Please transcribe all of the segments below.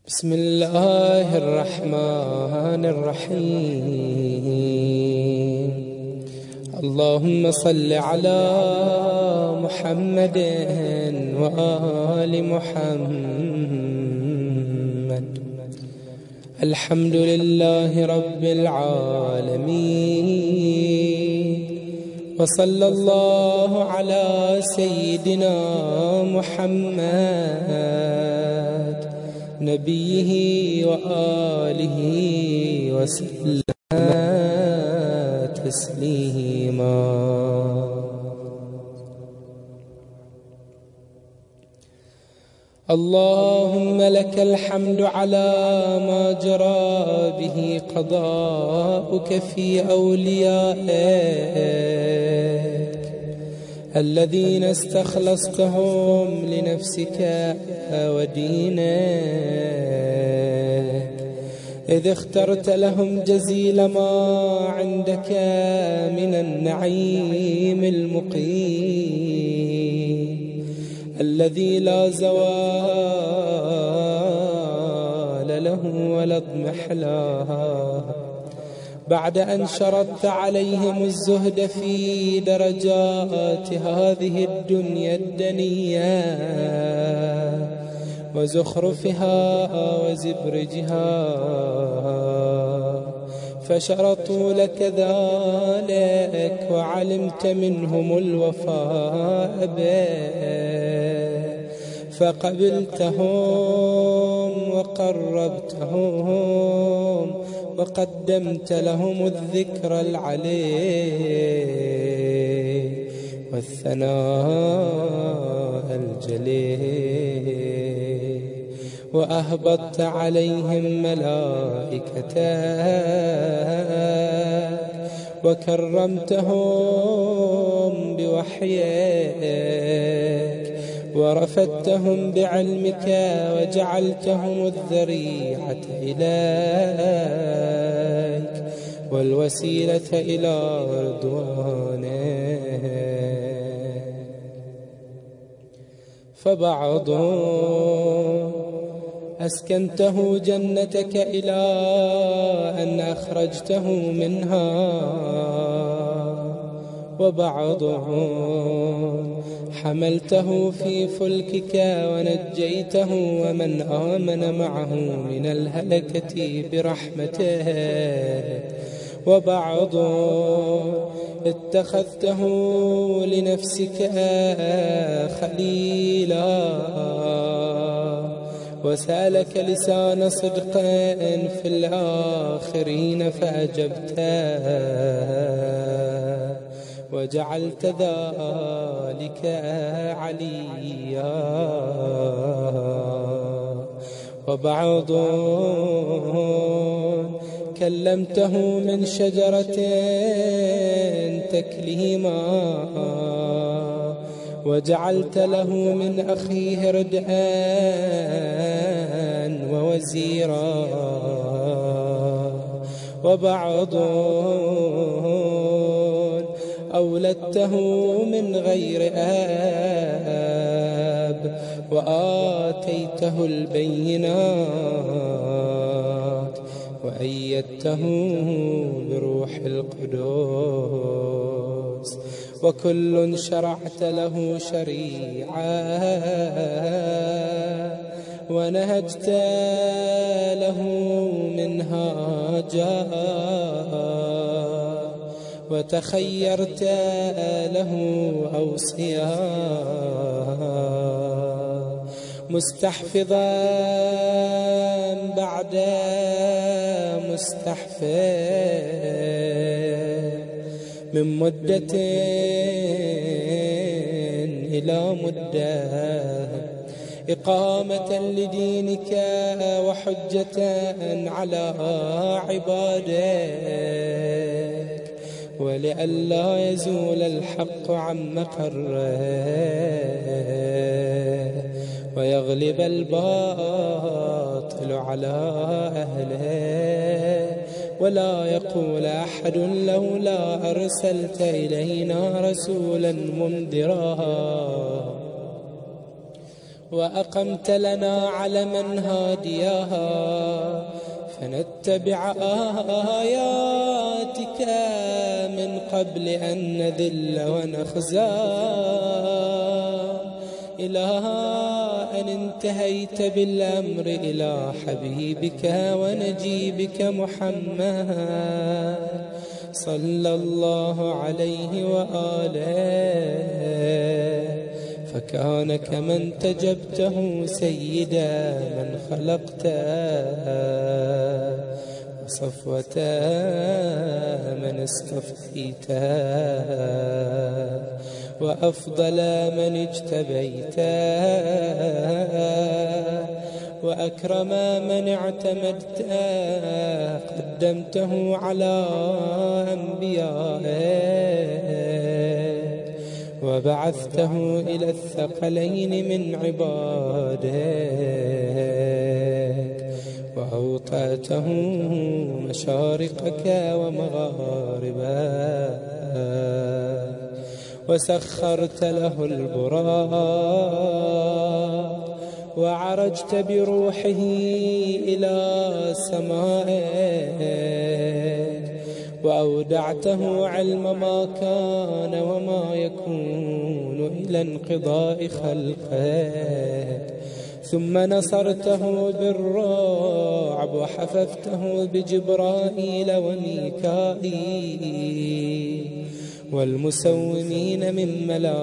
بسم الله الرحمن الرحيم. اللهم صل على محمد وآل محمد. الحمد لله رب العالمين، وصلى الله على سيدنا محمد نبيه وآله وسلم تسليما. اللهم لك الحمد على ما جرى به قضاؤك في أوليائك الذين استخلصتهم لنفسك ودينك، إذ اخترت لهم جزيل ما عندك من النعيم المقيم الذي لا زوال له ولا اضمحلال، بعد أن شرطت عليهم الزهد في درجات هذه الدنيا الدنية وزخرفها وزبرجها، فشرطوا لك ذلك وعلمت منهم الوفاء به، فقبلتهم وقربتهم وقدمت لهم الذكر العلي والثناء الجليل، وأهبطت عليهم ملائكتك وكرمتهم بوحيك ورفدتهم بعلمك وجعلتهم الذريعة إليك والوسيلة إلى رضوانك. فبعض أسكنته جنتك إلى أن أخرجته منها، وبعضهم حملته في فلكك ونجيته ومن آمن معه من الهلكة برحمته، وبعض اتخذته لنفسك خليلا وسألك لسان صدق في الآخرين فأجبته وجعلت ذلك عليا، وبعض كلمته من شجرة تكليما وجعلت له من أخيه ردءا ووزيرا، وبعض أولدته من غير آب وآتيته البينات وأيدته بروح القدس، وكل شرعت له شريعة ونهجت له منهاجا وتخيرت له أوصيا، مستحفظا بعد مستحفظ من مدة إلى مدة، إقامة لدينك وحجة على عبادك، ولئلا يزول الحق عن مقره ويغلب الباطل على أهله، ولا يقول أحد لولا أرسلت إلينا رسولا منذرا وأقمت لنا علما هادياها فنتبع آياتك من قبل أن نذل ونخزى، إلى أن انتهيت بالأمر إلى حبيبك ونجيبك محمد صلى الله عليه وآله، فكان كمن تجبته سيدا من خلقت، وصفوة من استفديت، وأفضل من اجتبيت، وأكرم من اعتمدت، قدمته على أنبيائك وبعثته إلى الثقلين من عبادك، وأوطأته مشارقك ومغاربك، وسخرت له البراق، وعرجت بروحه إلى سمائك، وأودعته علم ما كان وما يكون إلى انقضاء خلقك، ثم نصرته بالرعب وحففته بجبرائيل وميكائيل والمسومين من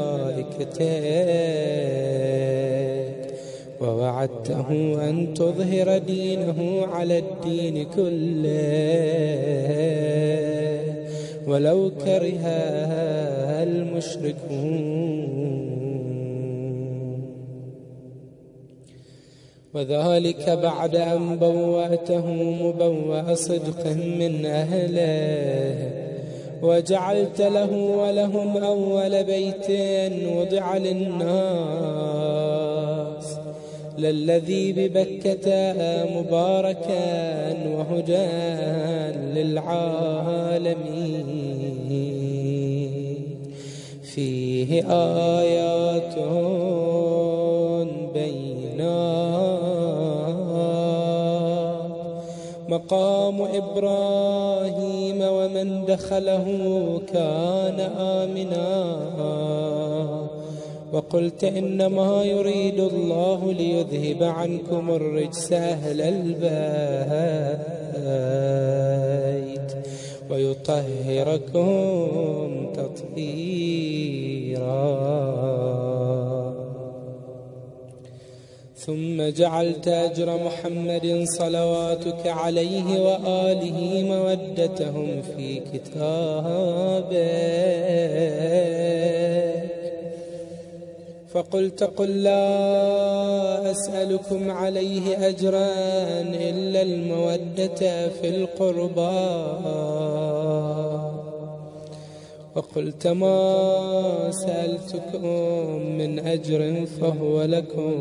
ملائكتك، ووعدته أن تظهر دينه على الدين كله ولو كره المشركون، وذلك بعد أن بوأته مبوأ صدق من أهله، وجعلت له ولهم أول بيت وضع للناس للذي ببكة مباركا وهدى للعالمين، فيه آيات بينات مقام إبراهيم ومن دخله كان آمنا، وقلت إنما يريد الله ليذهب عنكم الرجس أهل البيت ويطهركم تطهيرا. ثم جعلت أجر محمد صلواتك عليه وآله مودتهم في كتابك، فقلت قل لا أسألكم عليه أجرا إلا المودة في القربى، وقلت ما سألتكم من أجر فهو لكم،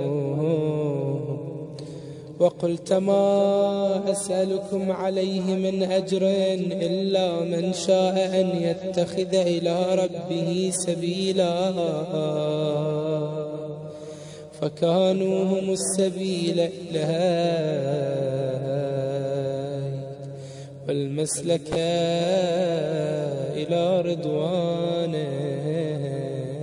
وقلت ما أسألكم عليه من أجر إلا من شاء أن يتخذ إلى ربه سبيلا، فكانوا هم السبيل إليه والمسلك إلى رضوانك.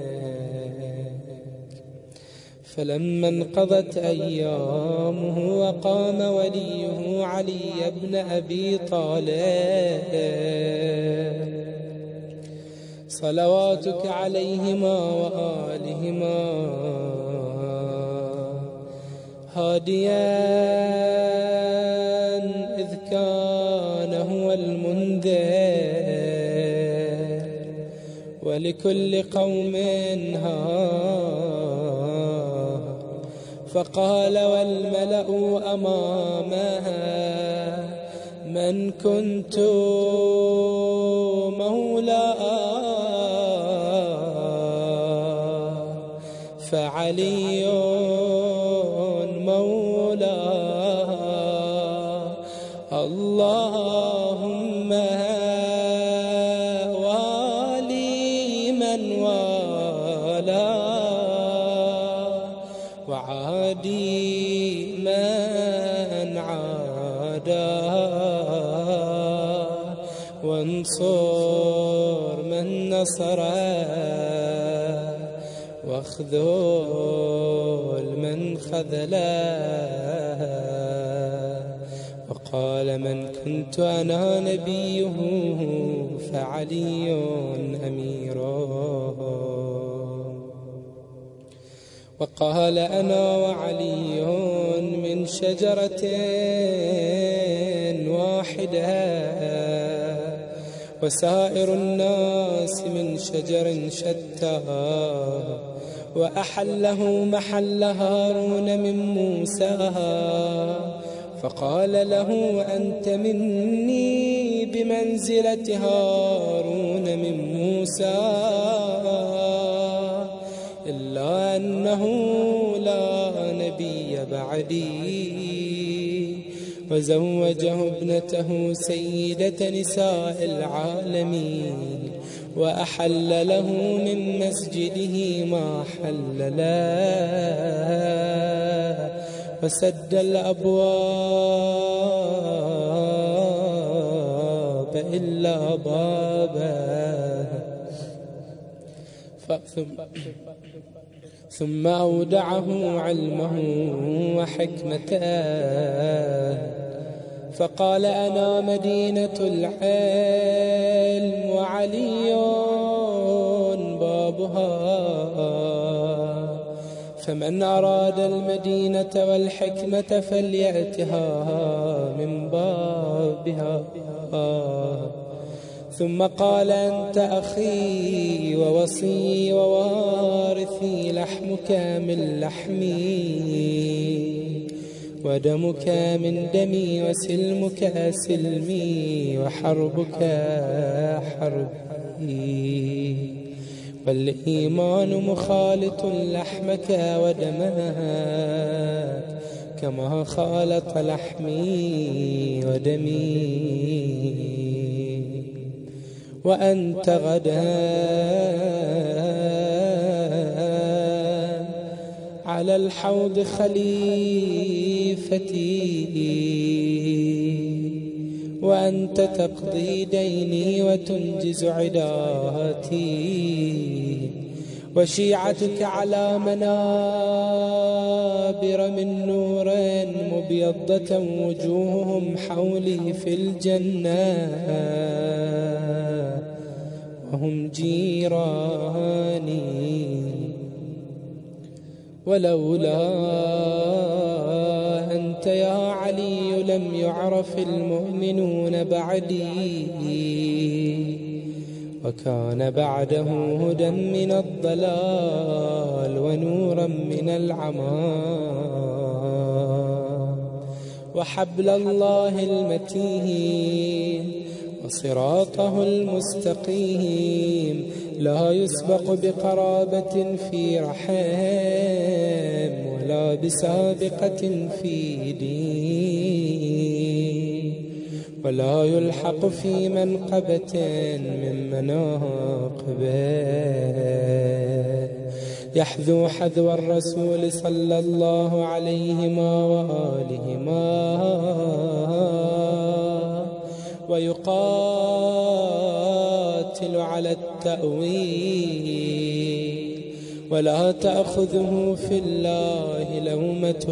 فلما انقضت أيامه وقام وليه علي بن أبي طالب صلواتك عليهما وآلهما هاديا إذ كان هو المنذر ولكل قوم هاد، فقال والملأ أمامها من كنت مولاه فعلي مولاه، اللهم والي من والاه وعادي من عادا وانصر من نصره واخذل من خذله. وقال من كنت أنا نبيه فعلي أميره. وقال أنا وعلي من شجرة واحدة وسائر الناس من شجر شتى. وأحله محل هارون من موسى فقال له أنت مني بمنزلة هارون من موسى إلا أنه لا نبي بعدي. وزوجه ابنته سيدة نساء العالمين وأحل له من مسجده ما حل له وسد الأبواب إلا بابه. ثم أودعه علمه وحكمته فقال أنا مدينة العلم وعلي بابها. فمن أراد المدينة والحكمة فليأتها من بابها. ثم قال أنت أخي ووصي ووارثي لحمك من لحمي ودمك من دمي وسلمك سلمي وحربك حربي. والإيمان مخالط لحمك ودمك كما خالط لحمي ودمي. وأنت غدا على الحوض خليفتي وأنت تقضي ديني وتنجز عداتي. وشيعتك على منابر من نور مبيضة وجوههم حولي في الجنة وهم جيراني. ولولا أنت يا علي لم يعرف المؤمنون بعدي وكان بعده هدى من الضلال ونورا من العمى وحبل الله المتين وصراطه المستقيم لا يسبق بقرابة في رحم ولا بسابقة في دين ولا يلحق في منقبة من مناقبه. يحذو حذو الرسول صلى الله عليهما وآلهما ويقاتل على التأويل ولا تأخذه في الله لومة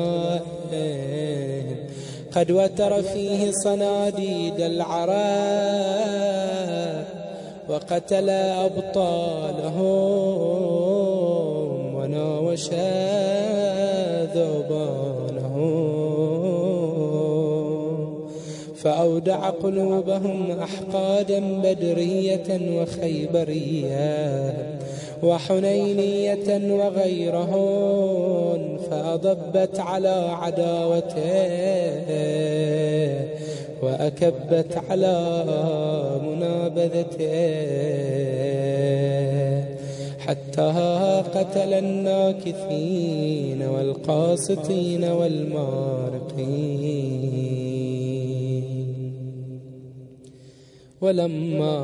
لائم. قد وتر فيه صناديد العرب وقتل أبطالهم وناوش ذوبانهم فأودع قلوبهم أحقادا بدرية وخيبرية وحنينية وغيرهن فأضبت على عداوته وأكبت على منابذته حتى قتل الناكثين والقاسطين والمارقين. ولما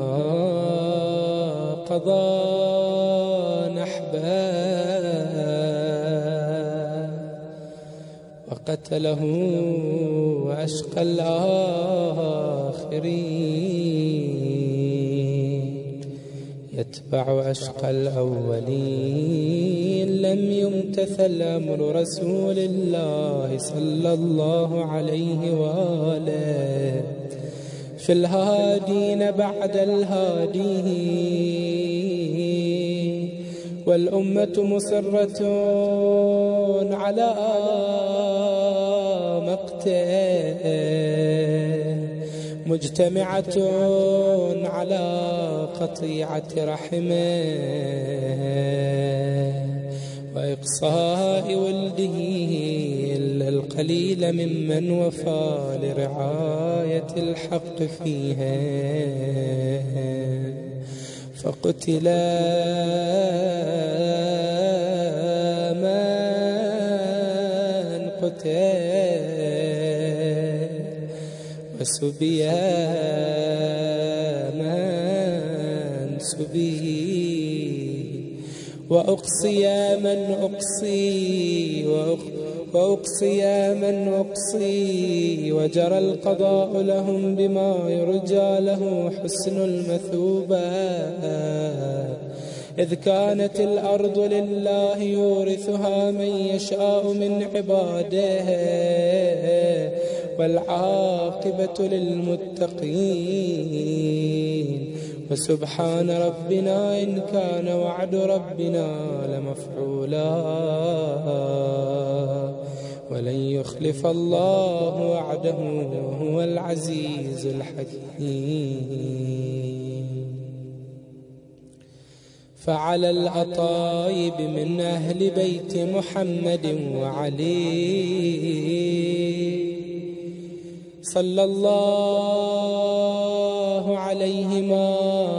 قضى نحبه فقتله أشقى الآخرين يتبع أشقى الأولين. لم يمتثل أمر رسول الله صلى الله عليه وآله في الهادين بعد الهادين، والأمة مصرة على مقته مجتمعة على قطيعة رحمه وإقصاء ولده إلا القليل ممن وفى لرعاية الحق فيها. فقتل من قتل وسبي من سبي وأقصي من أقصي وجرى القضاء لهم بما يرجى له حسن المثوبة. إذ كانت الأرض لله يورثها من يشاء من عباده والعاقبة للمتقين. وسبحان ربنا إن كان وعد ربنا لمفعولا ولن يخلف الله وعده وهو العزيز الحكيم. فعلى الأطايب من أهل بيت محمد وعلي صلى الله عليهما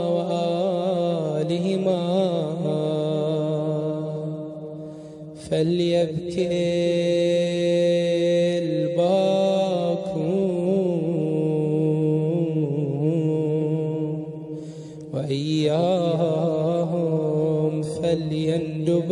وآلهما فليبكي الباكون وإياهم فليندب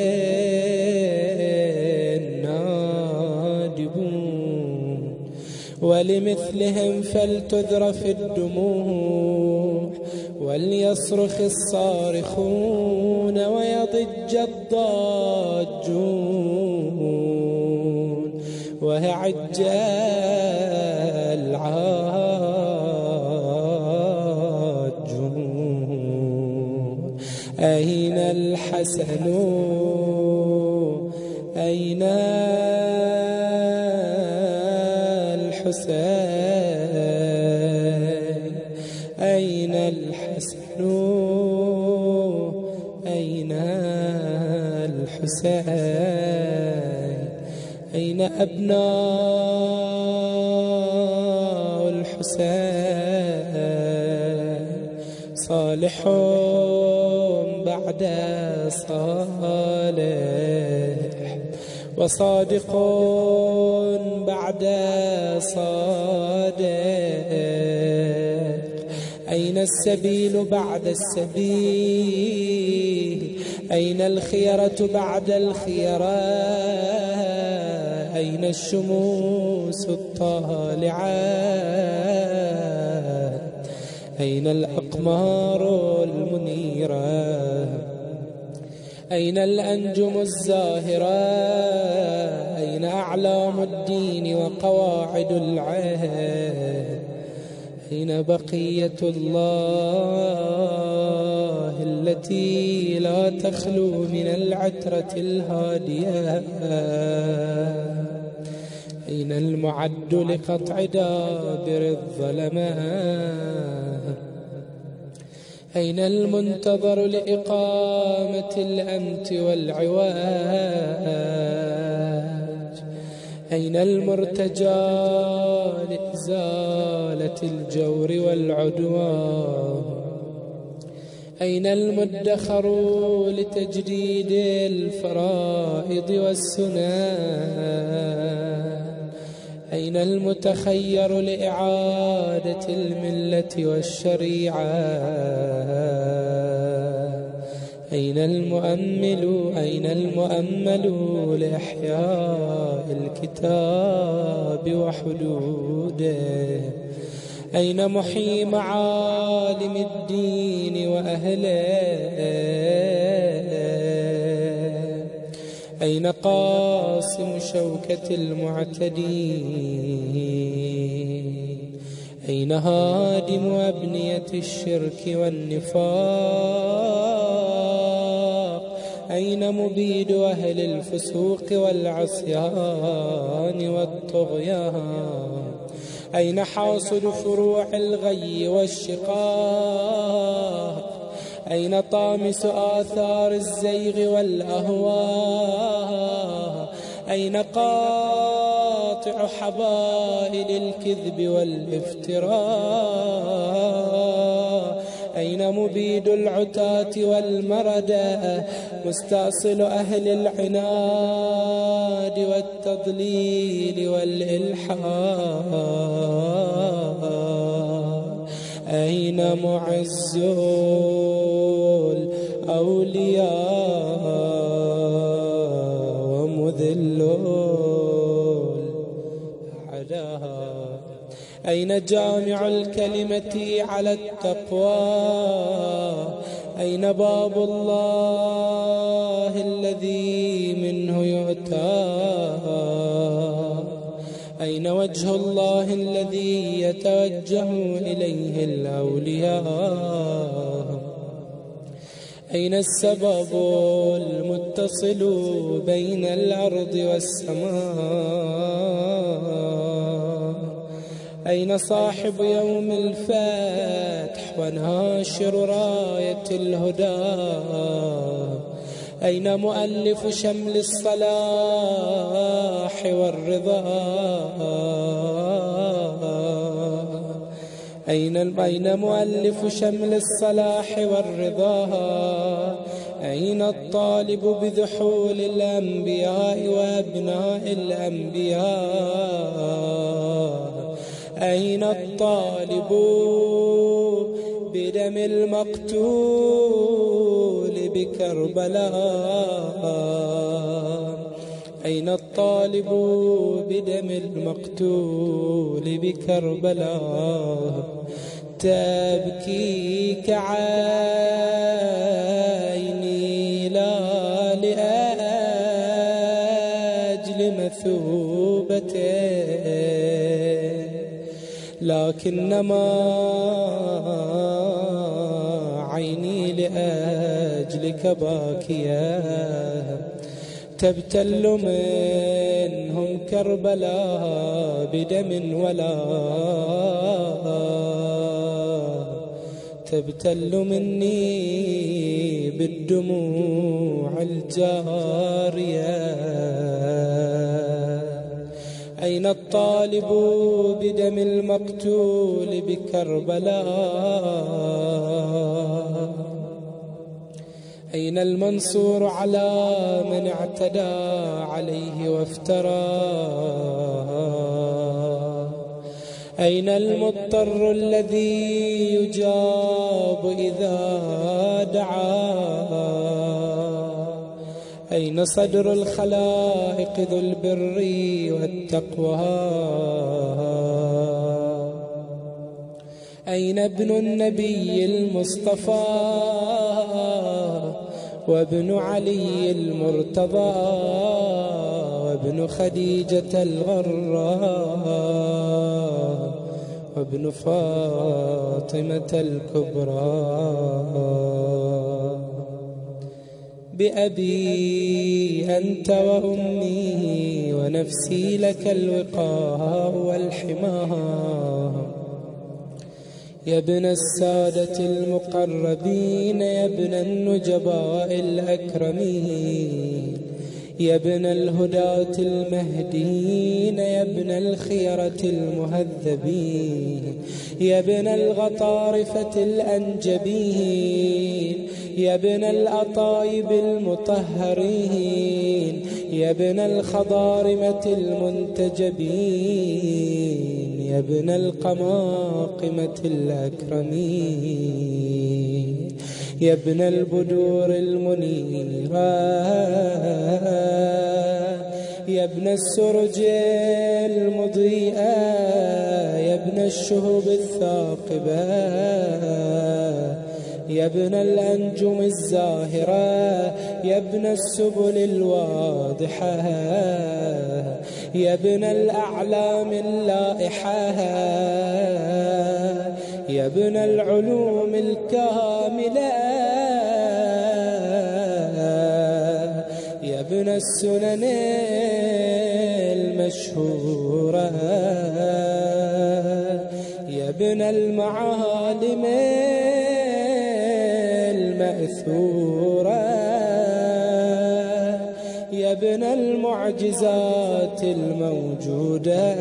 النادبون ولمثلهم فلتذرف الدموع وليصرخ الصارخون ويضج الضاجون ويعج العاجون. أين الحسن أين الحسين أين الحسن أين الحسين أين أبناء الحسين. صالح بعد صالح وصادق بعد صادق. أين السبيل بعد السبيل أين الخيرة بعد الخيرة. أين الشموس الطالعات أين الأقمار المنيرة أين الأنجم الزاهرة. أين أعلام الدين وقواعد العهد. أين بقية الله التي لا تخلو من العترة الهادية. أين المعد لقطع دابر الظلمات. أين المنتظر لإقامة الأمت والعواج. أين المرتجى لإزالة الجور والعدوان. أين المدخر لتجديد الفرائض والسنن. أين المتخير لإعادة الملة والشريعة. أين المؤمل أين المؤمل لإحياء الكتاب وحدوده؟ أين محيي معالم الدين وأهله؟ أين قاصم شوكة المعتدين؟ أين هادم أبنية الشرك والنفاق؟ أين مبيد أهل الفسوق والعصيان والطغيان؟ أين حاصد فروع الغي والشقاق؟ أين طامس آثار الزيغ والأهواء؟ أين قاطع حبائل الكذب والافتراء؟ أين مبيد العتاة والمردة مستأصل أهل العناد والتضليل والإلحاد؟ أين معز الأولياء ومذل الأعداء؟ أين جامع الكلمة على التقوى؟ أين باب الله الذي منه يؤتى؟ أين وجه الله الذي يتوجه إليه الأولياء؟ أين السبب المتصل بين الأرض والسماء؟ أين صاحب يوم الفتح وناشر راية الهدى؟ أين مؤلف شمل الصلاح والرضا؟ أين مؤلف شمل الصلاح والرضا؟ أين الطالب بذحول الأنبياء وأبناء الأنبياء؟ أين الطالب بدم المقتول بكربلاء؟ أين الطالب بدم المقتول بكربلاء؟ تبكيك عيني لا لأجل مثوبته، لكنما عيني لأجلك باكية. تبتل منهم كربلاء بدم ولا تبتل مني بالدموع الجارية. أين الطالب بدم المقتول بكربلاء؟ أين المنصور على من اعتدى عليه وافترى؟ أين المضطر الذي يجاب إذا دعا؟ أين صدر الخلائق ذو البر والتقوى؟ أين ابن النبي المصطفى وابن علي المرتضى وابن خديجة الغراء وابن فاطمة الكبرى؟ بأبي أنت وأمي ونفسي لك الوقاء والحماية. يا ابن السادة المقربين، يا ابن النجباء الأكرمين، يا ابن الهداة المهديين، يا ابن الخيرة المهذبين، يا ابن الغطارفة الأنجبين، يا ابن الأطايب المطهرين، يا ابن الخضارمة المنتجبين، يا ابن القماقمة الأكرمين، يا ابن البدور المنيرة، يا ابن السرج المضيئة، يا ابن الشهب الثاقبة، يا ابن الأنجم الزاهرة، يا ابن السبل الواضحة، يا ابن الأعلام اللائحة، يا ابن العلوم الكاملة، يا ابن السنن المشهورة، يا ابن المعالم المأثورة، يا ابن المعجزات الموجودة،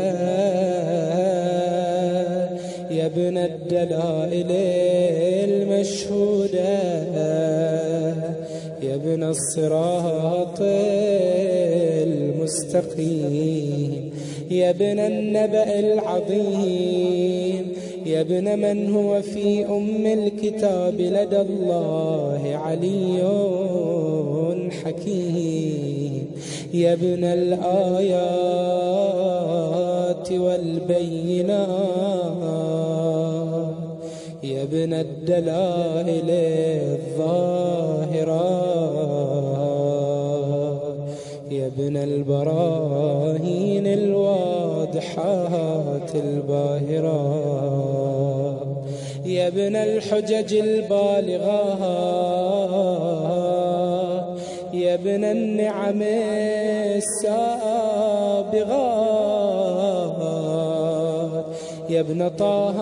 يا ابن الدلائل المشهودة، يا ابن الصراط المستقيم، يا ابن النبأ العظيم، يا ابن من هو في أم الكتاب لدى الله علي حكيم، يا ابن الآيات والبينات، يا ابن الدلائل الظاهرات، يا ابن البراهين الواضحات الباهرات، يا ابن الحجج البالغات، يا ابن النعم السابغات، يا ابن طه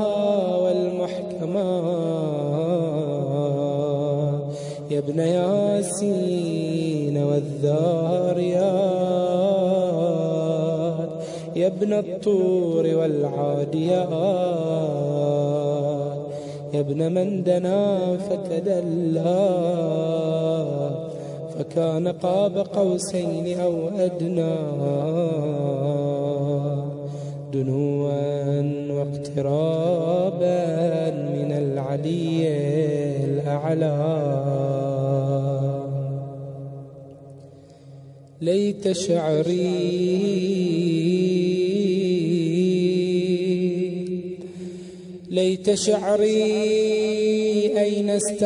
والمحكمات، يا ابن ياسين والذاريات، يا ابن الطور والعاديات، يا ابن من دنا فتدلى فكان قاب قوسين أو أدنى، دنوا واقترابا من العلي الأعلى. ليت شعري أين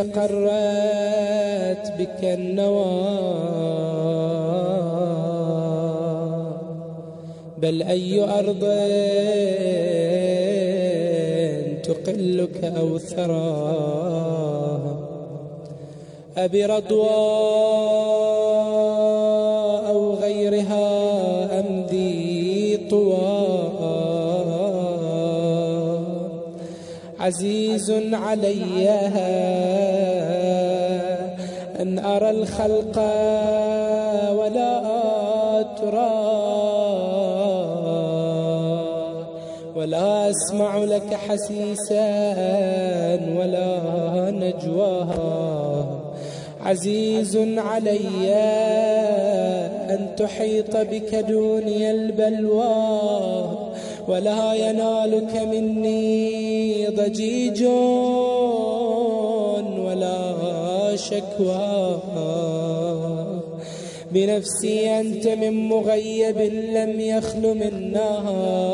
استقرت بك النوى، بل أي أرض تقلك أو ثرى، أبي رضوى أو غيرها أمضي طوى، عزيز علي أن أرى الخلق ولا ترى، ولا أسمع لك حسيسا ولا نجواها، عزيز علي أن تحيط بك دوني البلوى، ولا ينالك مني ضجيج ولا شكوى، بنفسي أنت من مغيب لم يخل منها،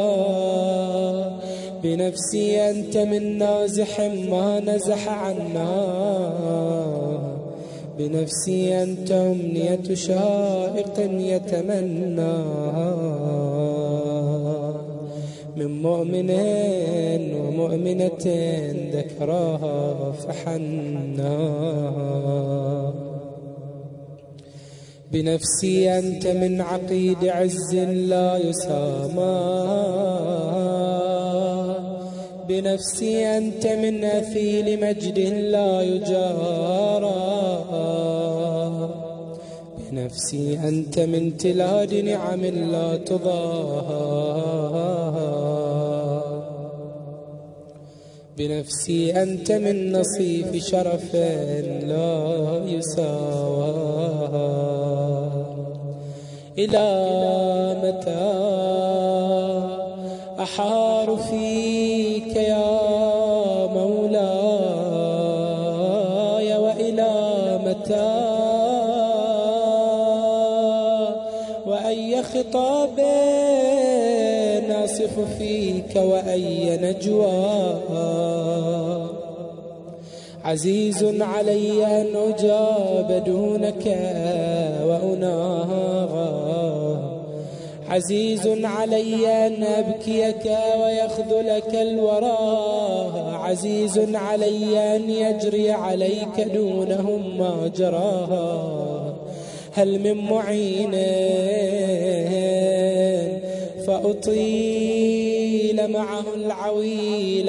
بنفسي أنت من نازح ما نزح عنا، بنفسي أنت أمنية شائق يتمناها، من مؤمن ومؤمنة ذكراها فحناها، بنفسي أنت من عقيد عز لا يسامى، بنفسي أنت من أثيل مجد لا يجارى، بنفسي أنت من تلاد نعم لا تضاهى، بنفسي أنت من نصيف شرف لا يساوى. إلى متى أحار فيك يا مولاي، وإلى متى وأي خطاب ناصف فيك وأي نجوى. عزيز علي أن أجاب دونك وأناغى، عزيز علي أن أبكيك ويخذلك الورى، عزيز علي أن يجري عليك دونهم ما جراها. هل من معين فأطيل معه العويل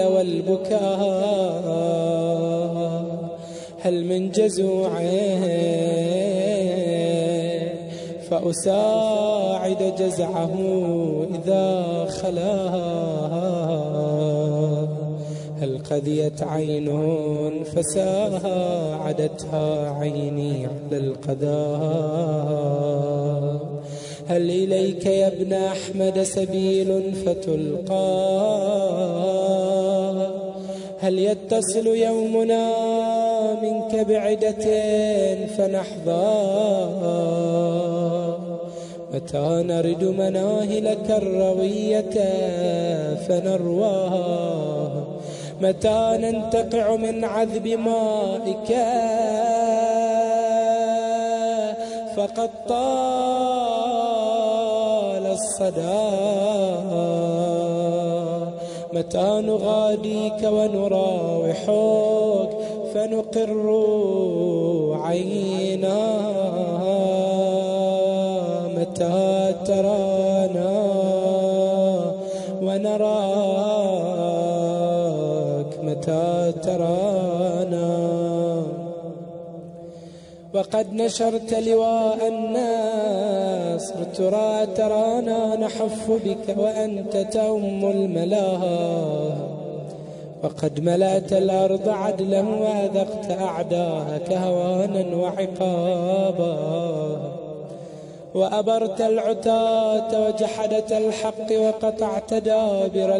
والبكاء، هل من جزوع فأساعد جزعه إذا خلاها، هل قذيت عين فساعدتها عيني على القذاء، هل إليك يا ابن أحمد سبيل فتلقى، هل يتصل يومنا منك بعدة فنحظى، متى نرد مناهلك الروية فنرواها، متى ننتقع من عذب مائك فقد طال الصدى، متى نغاديك ونراوحك فنقر عينا، متى ترانا ونراك متى ترانا. وقد نشرت لواء النصر ترانا نحف بك وأنت تؤم الملاها، وقد ملأت الأرض عدلا وأذقت أعداءك هوانا وعقابا، وأبرت العتاة وجحدت الحق وقطعت دابر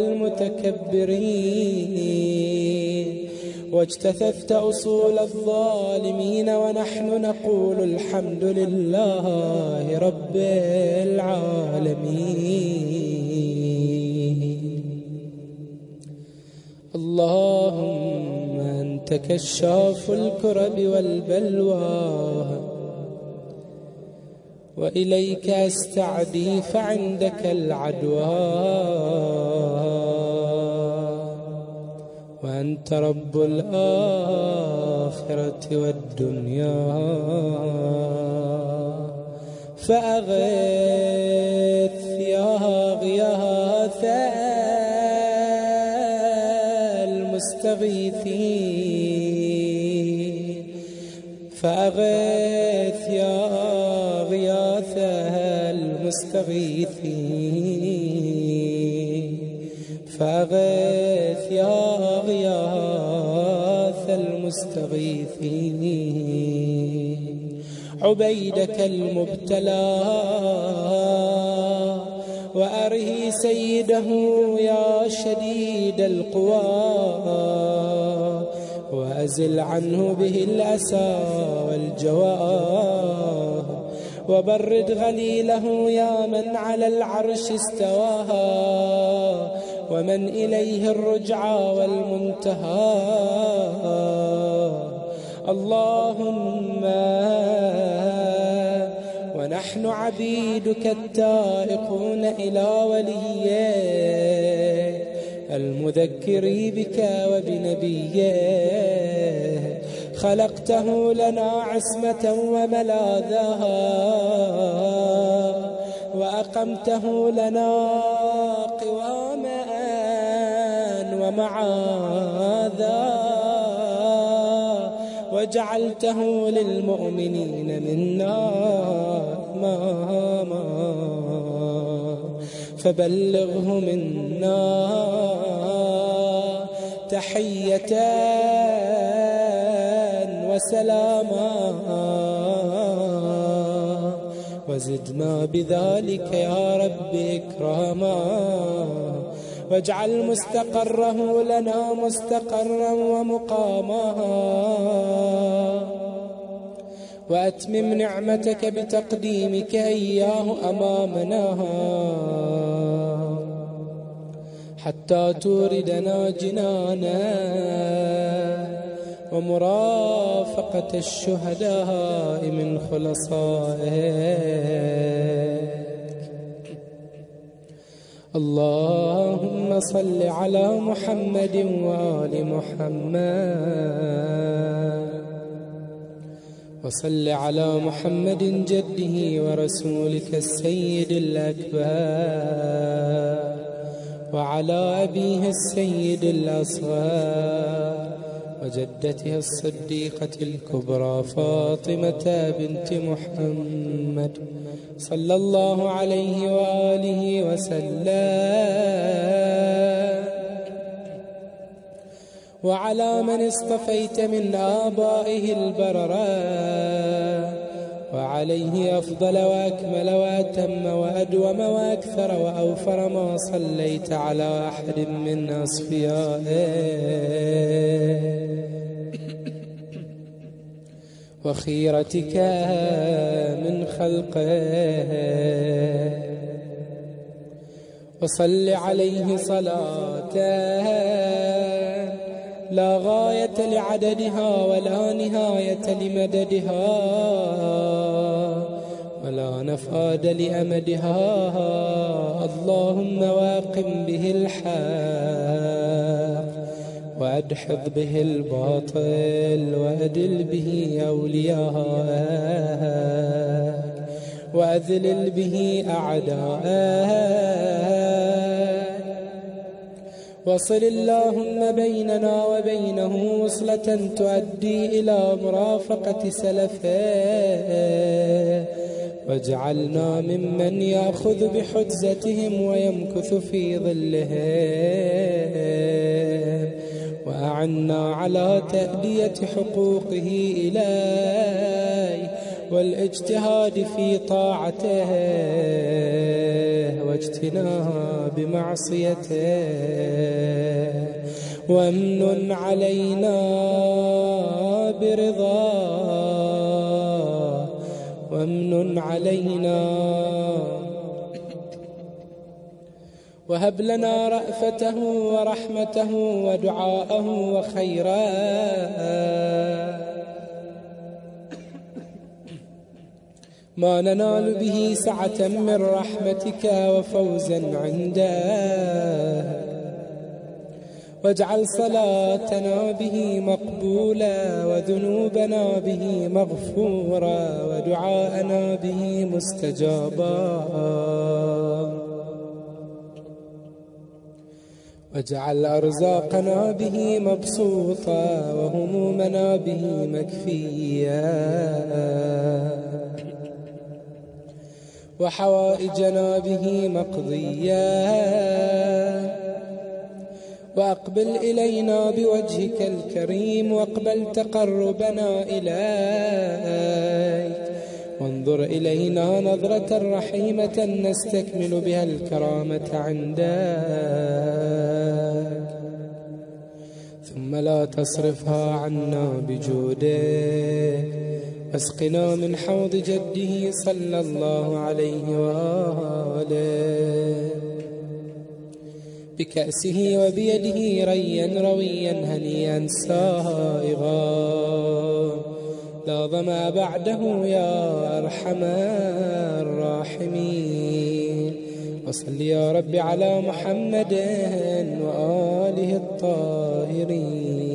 المتكبرين، واجتثثت أصول الظالمين، ونحن نقول الحمد لله رب العالمين. اللهم أنت كشاف الكرب والبلوى، وإليك أستعدي فعندك العدوى، وأنت رب الآخرة والدنيا، فأغث يا غياث المستغيثين، فأغث يا غياث المستغيثين، فأغث يا غياث المستغيثين. عبيدك المبتلى وأره سيده يا شديد القوى، وأزل عنه به الأسى والجوى، وبرد غليله يا من على العرش استواها، ومن إليه الرجعى والمنتهى. اللهم ونحن عبيدك التائقون إلى وليك المذكري بك وبنبيك، خلقته لنا عصمة وملاذها، وأقمته لنا قواما ومعاذا، وجعلته للمؤمنين منا إماما، فبلغه منا تحية وسلاما، وزدنا بذلك يا رب إكراما، واجعل مستقره لنا مستقرا ومقاما، وأتمم نعمتك بتقديمك إياه أمامنا حتى توردنا جنانا ومرافقة الشهداء من خلصائك. اللهم صل على محمد وآل محمد، وصل على محمد جده ورسولك السيد الأكبر، وعلى أبيه السيد الأصغر، وجدته الصديقة الكبرى فاطمة بنت محمد صلى الله عليه وآله وسلم، وعلى من اصطفيت من آبائه البررة، وعليه أفضل وأكمل وأتم وأدوم وأكثر وأوفر ما صليت على أحد من أصفيائه وخيرتك من خلقه، وصل عليه صلاة لا غاية لعددها ولا نهاية لمددها ولا نفاد لأمدها. اللهم واقم به الحق وأدحض به الباطل وأدل به أولياءك وأذلل به أعداءك، وصل اللهم بيننا وبينه وصلة تؤدي إلى مرافقة سلفه، واجعلنا ممن يأخذ بحجزتهم ويمكث في ظلهم، وأعنا على تأدية حقوقه إليه والاجتهاد في طاعته واجتناب معصيته، وامنن علينا برضاه وامنن علينا، وهب لنا رأفته ورحمته ودعاءه وخيرا ما ننال به سعة من رحمتك وفوزا عندك، واجعل صلاتنا به مقبولة وذنوبنا به مغفورة ودعاءنا به مستجابا، واجعل أرزاقنا به مبسوطة وهمومنا به مكفية، وحوائجنا به مقضية، وأقبل إلينا بوجهك الكريم واقبل تقربنا إليك، وانظر إلينا نظرة رحيمة نستكمل بها الكرامة عندك، ثم لا تصرفها عنا بجودك، واسقنا من حوض جده صلى الله عليه وآله بكأسه وبيده ريا رويا هنيئا سائغا لا ظمأ بعده يا أرحم الراحمين. وصل يا رب على محمد وآله الطاهرين.